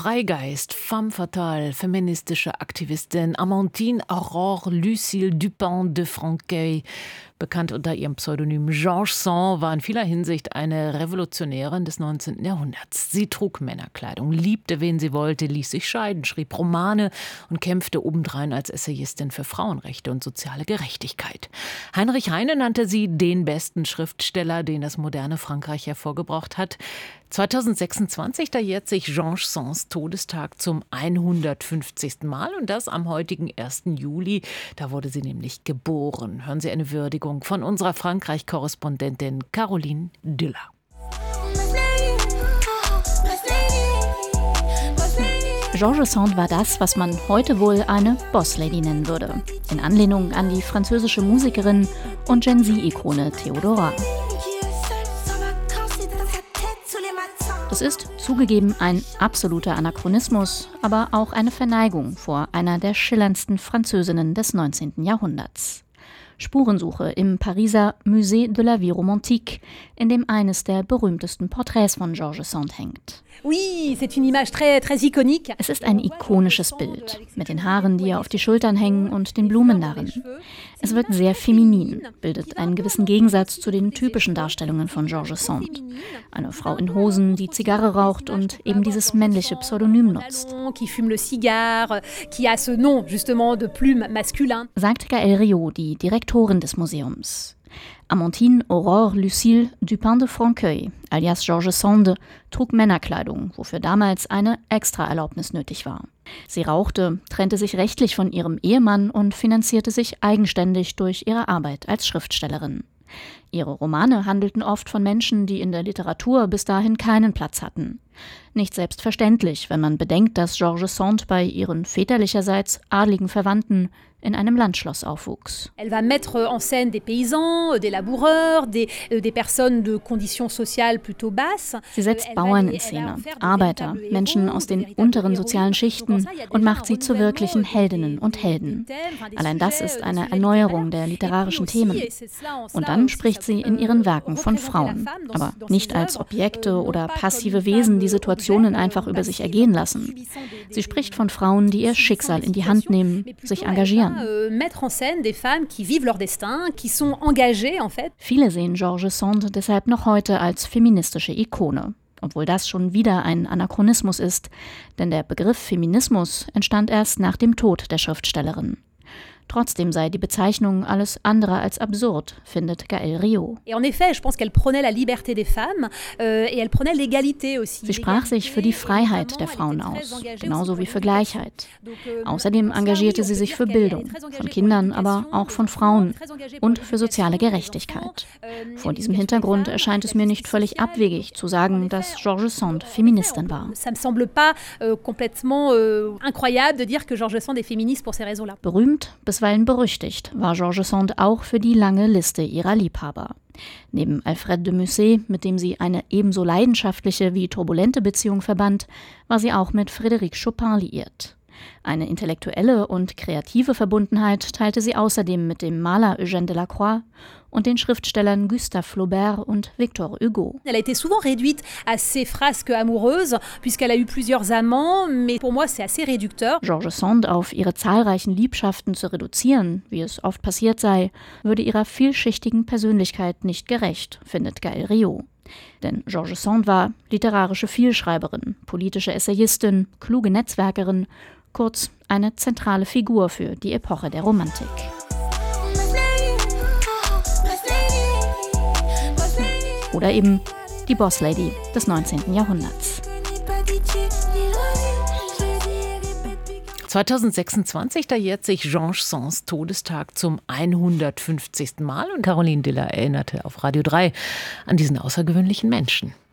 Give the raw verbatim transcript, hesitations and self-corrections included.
Freigeist, femme fatale, feministische Aktivistin Amandine Aurore Lucille Dupin de Franqueuil, bekannt unter ihrem Pseudonym Georges Sand, war in vieler Hinsicht eine Revolutionärin des neunzehnten Jahrhunderts. Sie trug Männerkleidung, liebte, wen sie wollte, ließ sich scheiden, schrieb Romane und kämpfte obendrein als Essayistin für Frauenrechte und soziale Gerechtigkeit. Heinrich Heine nannte sie den besten Schriftsteller, den das moderne Frankreich hervorgebracht hat. zweitausendsechsundzwanzig, da jährt sich Georges Sands Todestag zum hundertfünfzigsten Mal und das am heutigen ersten Juli. Da wurde sie nämlich geboren. Hören Sie eine Würdigung von unserer Frankreich-Korrespondentin Caroline Düller. Georges Sand war das, was man heute wohl eine Bosslady nennen würde. In Anlehnung an die französische Musikerin und Gen-Z-Ikone Theodora. Es ist zugegeben ein absoluter Anachronismus, aber auch eine Verneigung vor einer der schillerndsten Französinnen des neunzehnten Jahrhunderts. Spurensuche im Pariser Musée de la Vie Romantique, in dem eines der berühmtesten Porträts von Georges Sand hängt. Es ist ein ikonisches Bild, mit den Haaren, die ihr auf die Schultern hängen und den Blumen darin. Es wirkt sehr feminin, bildet einen gewissen Gegensatz zu den typischen Darstellungen von Georges Sand. Eine Frau in Hosen, die Zigarre raucht und eben dieses männliche Pseudonym nutzt. Sagt Gaëlle Riot, die Direktorin des Museums. Amandine Aurore Lucille Dupin de Franqueuil, alias Georges Sand, trug Männerkleidung, wofür damals eine Extraerlaubnis nötig war. Sie rauchte, trennte sich rechtlich von ihrem Ehemann und finanzierte sich eigenständig durch ihre Arbeit als Schriftstellerin. Ihre Romane handelten oft von Menschen, die in der Literatur bis dahin keinen Platz hatten. Nicht selbstverständlich, wenn man bedenkt, dass Georges Sand bei ihren väterlicherseits adligen Verwandten in einem Landschloss aufwuchs. Elle va mettre en scène des paysans, des laboureurs, des, des personnes de conditions sociales plutôt basses. Sie setzt Bauern in Szene, Arbeiter, Menschen aus den unteren sozialen Schichten und macht sie zu wirklichen Heldinnen und Helden. Allein das ist eine Erneuerung der literarischen Themen. Und dann spricht sie in ihren Werken von Frauen, aber nicht als Objekte oder passive Wesen, die Situationen einfach über sich ergehen lassen. Sie spricht von Frauen, die ihr Schicksal in die Hand nehmen, sich engagieren. Viele sehen Georges Sand deshalb noch heute als feministische Ikone, obwohl das schon wieder ein Anachronismus ist, denn der Begriff Feminismus entstand erst nach dem Tod der Schriftstellerin. Trotzdem sei die Bezeichnung alles andere als absurd, findet Gaëlle Riot. Sie sprach sich für die Freiheit der Frauen aus, genauso wie für Gleichheit. Außerdem engagierte sie sich für Bildung, von Kindern, aber auch von Frauen und für soziale Gerechtigkeit. Vor diesem Hintergrund erscheint es mir nicht völlig abwegig zu sagen, dass Georges Sand Feministin war. Berühmt, bisweilen berüchtigt, war Georges Sand auch für die lange Liste ihrer Liebhaber. Neben Alfred de Musset, mit dem sie eine ebenso leidenschaftliche wie turbulente Beziehung verband, war sie auch mit Frédéric Chopin liiert. Eine intellektuelle und kreative Verbundenheit teilte sie außerdem mit dem Maler Eugène Delacroix und den Schriftstellern Gustave Flaubert und Victor Hugo. Elle a été souvent réduite à ses frasques amoureuses, puisqu'elle a eu plusieurs amants, mais pour moi c'est assez réducteur. Georges Sand auf ihre zahlreichen Liebschaften zu reduzieren, wie es oft passiert sei, würde ihrer vielschichtigen Persönlichkeit nicht gerecht, findet Gaëlle Riot. Denn Georges Sand war literarische Vielschreiberin, politische Essayistin, kluge Netzwerkerin, kurz eine zentrale Figur für die Epoche der Romantik. Oder eben die Bosslady des neunzehnten Jahrhunderts. zweitausendsechsundzwanzig, da jährt sich Georges Sands Todestag zum hundertfünfzigsten Mal und Caroline Düller erinnerte auf Radio drei an diesen außergewöhnlichen Menschen.